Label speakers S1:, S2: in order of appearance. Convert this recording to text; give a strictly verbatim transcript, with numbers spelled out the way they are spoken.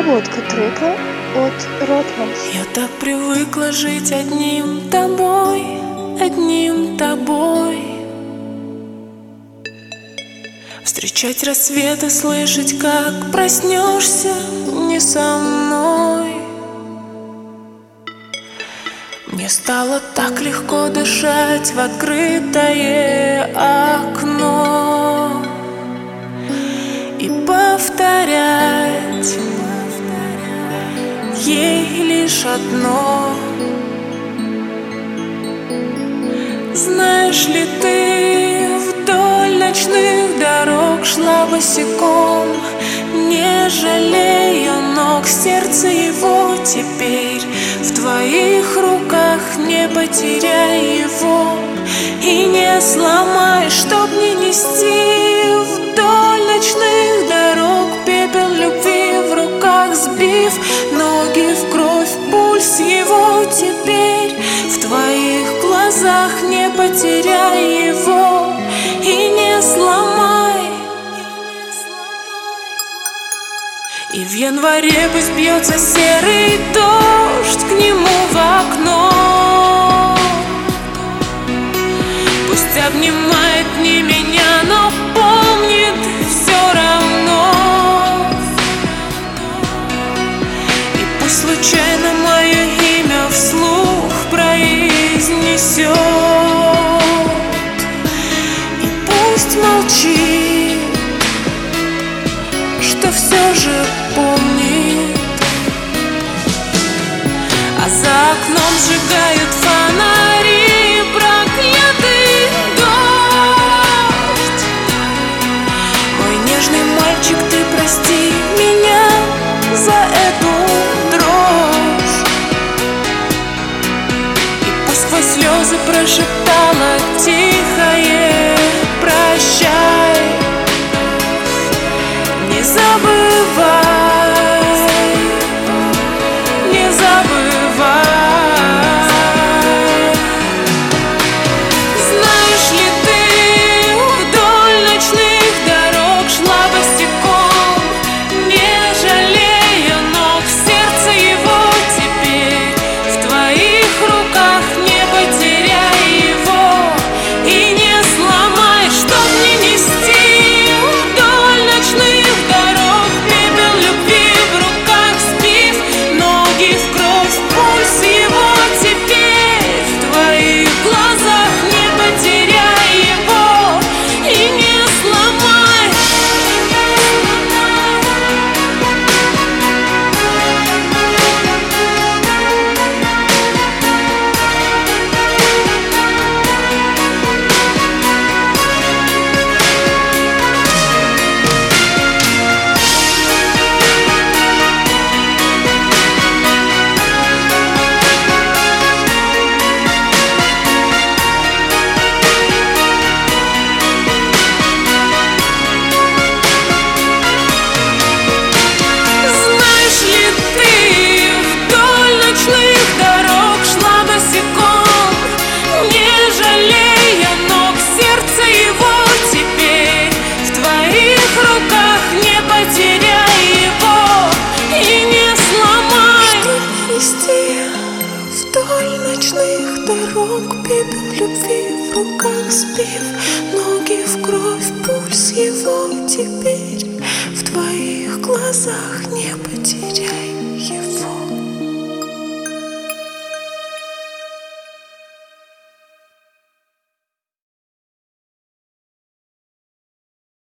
S1: Переводка трека от Ротманс.
S2: Я так привыкла жить одним тобой, одним тобой. Встречать рассветы, слышать, как проснешься не со мной. Мне стало так легко дышать в открытое окно и повторять ей лишь одно. Знаешь ли ты, вдоль ночных дорог шла босиком, не жалея ног, сердце его теперь в твоих руках. Не потеряй его и не сломай, чтоб не нести вдоль ночных дорог пепел любви в руках, сбив ноги в кровь, пульс его теперь в твоих глазах. Не потеряй его и не сломай. И в январе пусть бьется серый дождь к нему в окно, пусть обнимает не меня, но помнит все равно. И пусть случайно мое имя вслух произнесет, и пусть молчит, что все же помнит. А за окном сжигают фонари, проклятый дождь. Мой нежный мальчик, ты прости меня за эту дрожь. И пусть сквозь слезы прошептала тихое прощай. Не забывай, не забывай. Знаешь ли ты, вдоль ночных дорог шла босиком, не жалея ног, сердце его теперь в твоих руках. Не потеряй его и не сломай, чтоб не нести вдоль ночных дорог пепел любви в руках, сбив ноги в кровь, пульс его теперь в твоих глазах. Не потеряй его и не сломай. Знаешь ли ты, вдоль ночных дорог шла босиком, не жалея ног, сердце его теперь в твоих руках. Не потеряй его и не сломай. Чтоб нести вдоль ночных дорог пепел любви в руках, сбив ноги в кровь, пульс его теперь в твоих глазах. Не потеряй его.